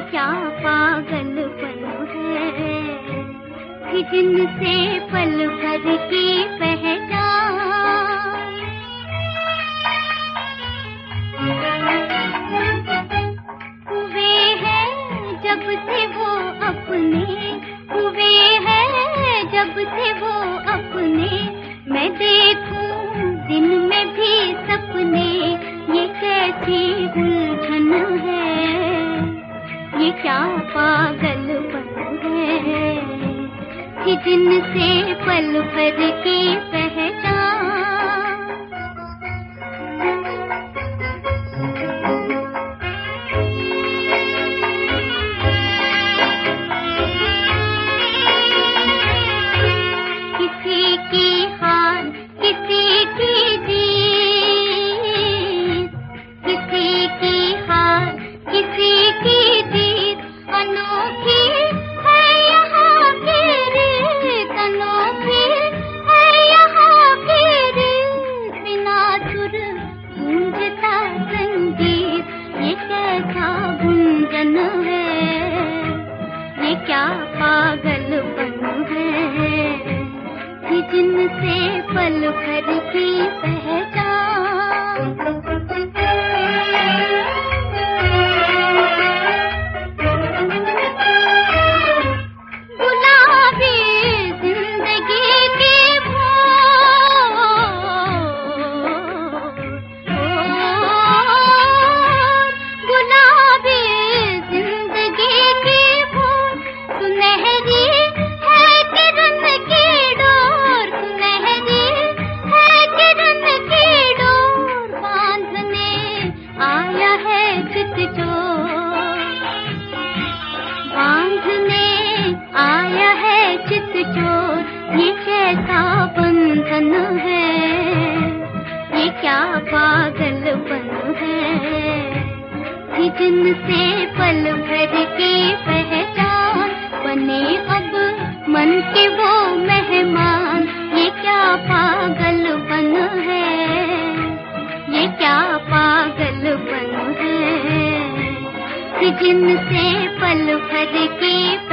क्या पागलपन है कि जिनसे पल भर की पहचान। हुए हैं जब से वो अपने, हुए हैं जब से वो अपने, मैं देखूं दिन में भी सपने। ये कैसी उलझन है, ये क्या पागलपन है कि जिनसे पल भर की पहचान। किसी की हार किसी की जीत, किसी की हार किसी की जीत, अनोखी है यहाँ की रीत, अनोखी है यहाँ की रीत। बिना सुर गूंजता संगीत, ये कैसा गुंजन है, ये क्या पागलपन है कि जिनसे पल भर की पहचान। गुलाबी जिंदगी की भोर, गुलाबी जिंदगी की भोर, सुनहरी है किरण की डोर, सुनहरी है किरण की डोर। बांधने आया है चितचोर, बांधने आया है चितचोर। ये कैसा बंधन है, ये क्या पागलपन है कि जिनसे पल भर की पहचान। बने अब मन के वो मेहमान, ये क्या पागलपन है, ये क्या पागलपन है कि जिनसे पल भर की